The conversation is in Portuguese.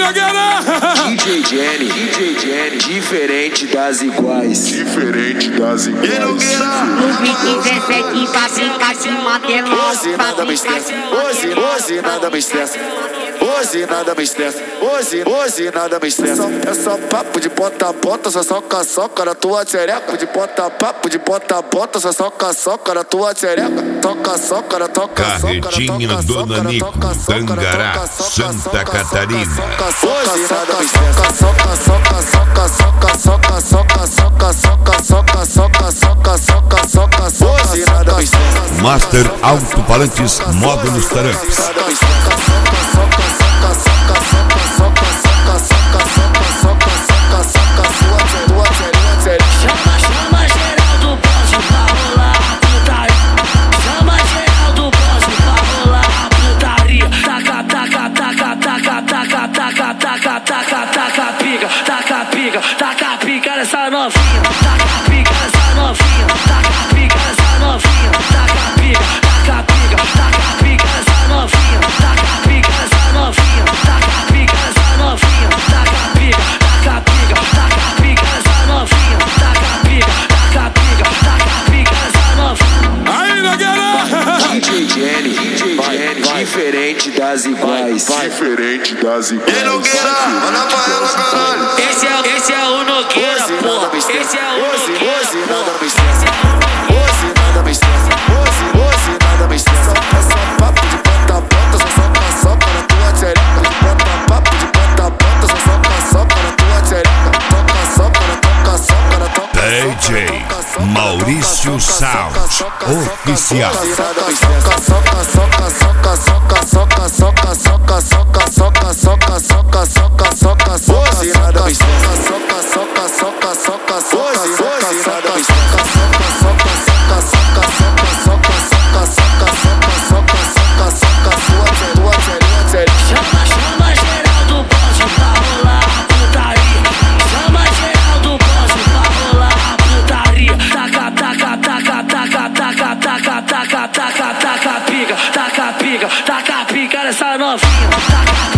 DJ Jenny, diferente das iguais. Diferente das iguais. No pique 17 pra ficar de manter Hoje nada me estressa, hoje nada me estressa. Hoje nada me estressa, hoje nada me estressa. É só papo de bota, só soca na tua xereca. De papo de bota, só soca na tua xereca. Toca, Carretinha do Nanico, Tangará, Santa Catarina. Hoje nada me estressa. Hoje nada me estressa. Master Alto-Falantes, Módulos Taramps. Chama geral do bonde pra rolar a putaria. Chama geral do bonde pra rolar a putaria. Taca pica nessa novinha. Taca pica nessa novinha. Taca pica nessa novinha. Taca pica nessa novinha. Taca pica nessa novinha. Taca pica nessa novinha. Taca pica nessa novinha. Taca pica nessa novinha. Aí, Nogueira! DJ Jenny, diferente das iguais. Diferente das iguais. E Nogueira, olha pra ela, caralho. Esse é o Nogueira, pô. Esse é o Nogueira. Hoje nada me estressa. Hoje nada me estressa. Hoje nada me estressa. É só papo de bota, só soca na tua xereca. De papo de bota, só soca na tua xereca. Toca. DJ Maurício Sound, oficial. Hoje nada me estressa. Hoje nada me estressa. Chama geral do bonde pra rolar a putaria. Chama geral do bonde pra rolar a putaria. Taca pica nessa novinha.